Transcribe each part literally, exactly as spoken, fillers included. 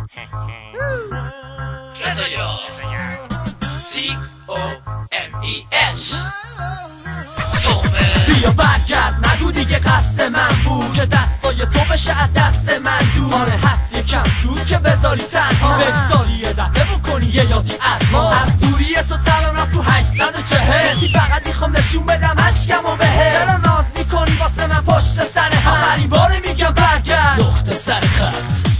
رضایا تی او ام ای اچ بیا برگرد نگو دیگه قصد من بود که دستای تو بشه از دست من دور. آره هست یکم زود که بذاری تنها بگذاری یه دفعه بکنی یه یادی از ما. از دوری تو تمام رفت تو هشتصد و چهل فقط میخوام نشون بدم عشقم و بهت. چرا ناز میکنی واسه من پشت سر هم؟ آخرین باره میگم برگرد نقطه سر خط.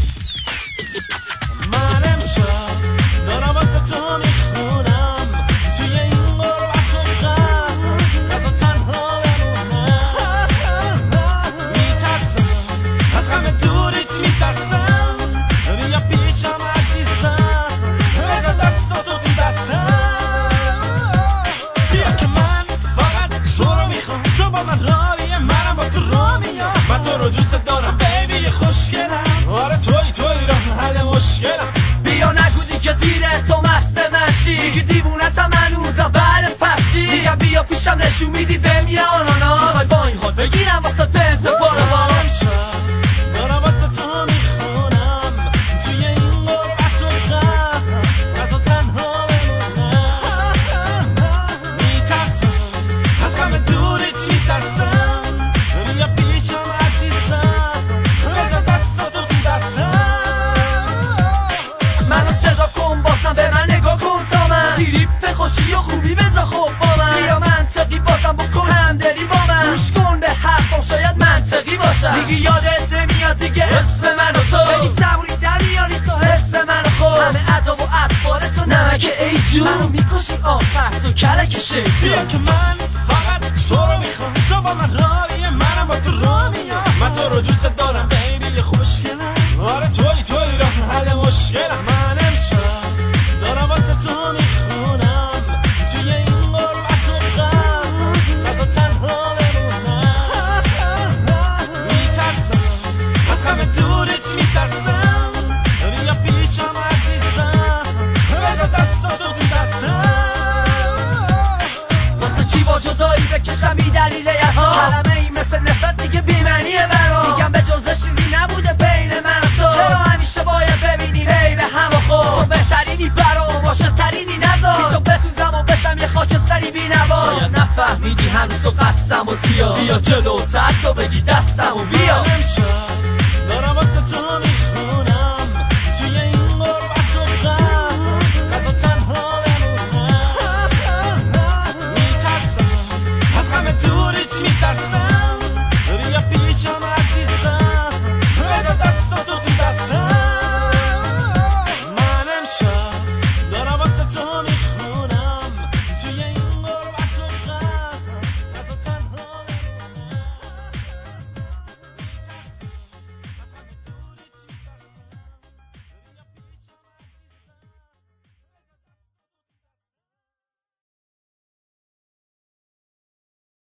من امشب دارم واسه تو میخونم توی این غربت و غم نزا تنها بمونم. میترسم از غم دوریت میترسم بیا پیشم عزیزم بذار دستاتو تو دستم. بیا که من فقط تو رو میخوام تو با من راویه منم با تو را میام. من تو رو دوست دارم بیبی یه خوشگلم آره توی توی را حل مشکلم. بیا نگودی که دیره تو مست منشی میگی دیوونتم هنوزم بعد پسی. میگم بیا پیشم نشون میدی بهم یه آناناس میخوای با این حال بگیرم واسه بنز برو باش. دارم واسه تو میخونم توی این غربت و غم نزا تنها بمونم. میترسم از غم دوریت میترسم بیا پیشم عزیزم بذار دستاتو تو دستم. منو صدا کن بازم به من نگاه کن تا من تریپ خوشی و خوبی بذار خوب با من. بیا منطقی بازم بکن همدلی با من. گوش کن به حرفم شاید منطقی باشم. میگی یادت نمیاد دیگه اسم من و تو بگی صبوری در میاری تو حرس من و خود همه ادا و اطفال تو نمک ای جون منو میکشی آخر تو کلک شیطون. بیا که من فقط تو رو میخوام تو با من راویه منم با تو را میام. من تو رو دوست دارم بیبی یه خوشگلم آره توی توی را حل مشکلم. من امشب دارم واسه تو میخونم توی این غربت و غم نزا تنها بمونم. میترسم از غم دوریت میترسم بیا پیشم عزیزم بذار دستاتو تو دستم. واسه چی با جدایی بکشم بی دلیل یسا کلمه این مثل نفرت دیگه بیمعنیه برام. میگم به جزه چیزی نبوده بین من و تو چرا همیشه باید ببینی هی به هم و خود. تو بهترینی برام عاشق‌ترینی نذار بی تو بسوزم و بشم یه خاکستری بی‌نوا. شاید نفهمیدی هنوز تو قصدم و زیاد بیا جلوتر تو بگی دستم و بیا.